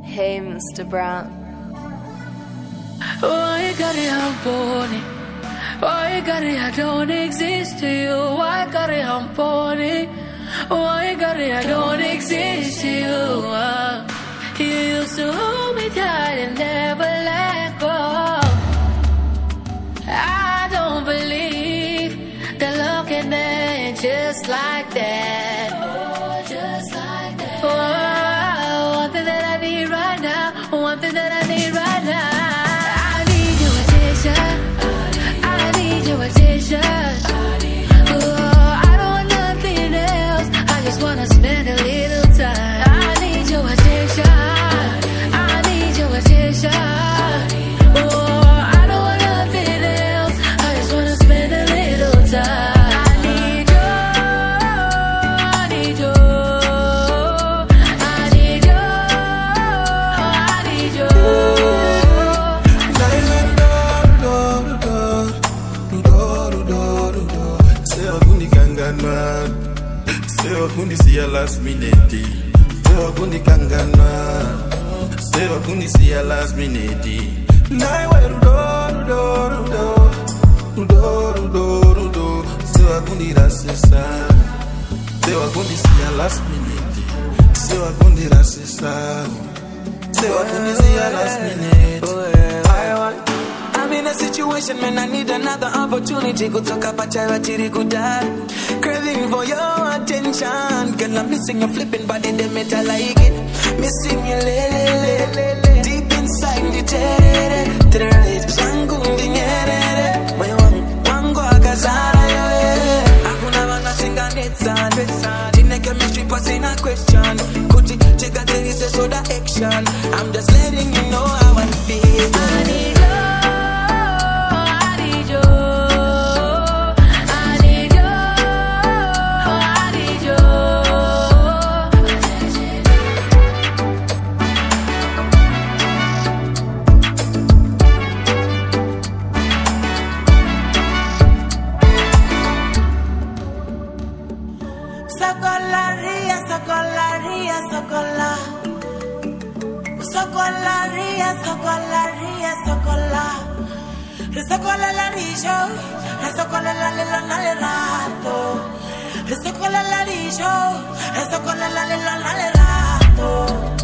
Hey, Mr. Brown. Why you got it, I'm born it? Why you got it, I don't exist to you? Why you got it, I'm born it? Why you got it, I don't exist to you? You used to hold me tight and never let go. I don't believe that love can end just like that. Oh, just like that. Oh, one thing that I need right now. One thing that I need right now. I need your attention. I need your attention. Oh, I don't want nothing else. I just wanna spend a little time. I need your attention. I need your attention. Oh, I don't want nothing else. I just wanna spend a little time. Kundi siya last minute. Sewa kundi kangana. Sewa kundi siya last minute. Naiwe rudo. Sewa kundi rasisa. Sewa kundi siya last minute. Sewa kundi rasisa. Sewa kundi siya last minute. I'm in a situation, man, I need another opportunity. Kutoka pachara chiri kudari. Craving for your attention. Girl, I'm missing your flipping body, damn it, I like it. Missing your lele. Deep inside, the terere. Zangu ndingere. Moyo wangu akazara, yo. Hakuna wanga singa netsane. Tina chemistry passing a question. Kuti cheka there is a soda action. I'm just letting you know how I feel. I need love. Sokola la rijo, sokola la lelo na le rato. Sokola la rijo, sokola la lelo na le rato.